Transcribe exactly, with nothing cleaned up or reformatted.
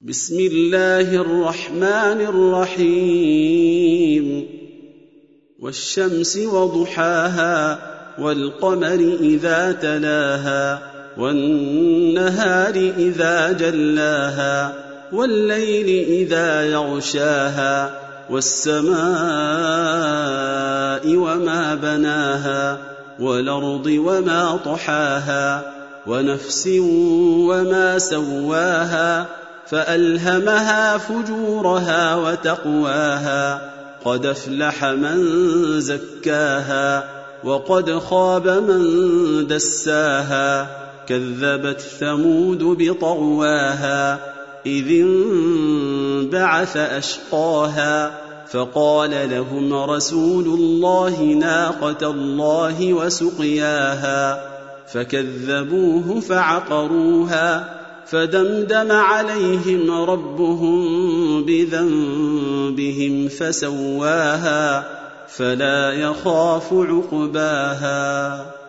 بسم الله الرحمن الرحيم والشمس وضحاها والقمر إذا تلاها والنهار إذا جلاها والليل إذا يغشاها والسماء وما بناها والأرض وما طحاها ونفس وما سواها فألهمها فجورها وتقواها قد أفلح من زكاها وقد خاب من دساها كذبت ثمود بطغواها إذ انبعث أشقاها فقال لهم رسول الله ناقة الله وسقياها فكذبوه فعقروها فدمدم عليهم ربهم بذنبهم فسواها فلا يخاف عقباها.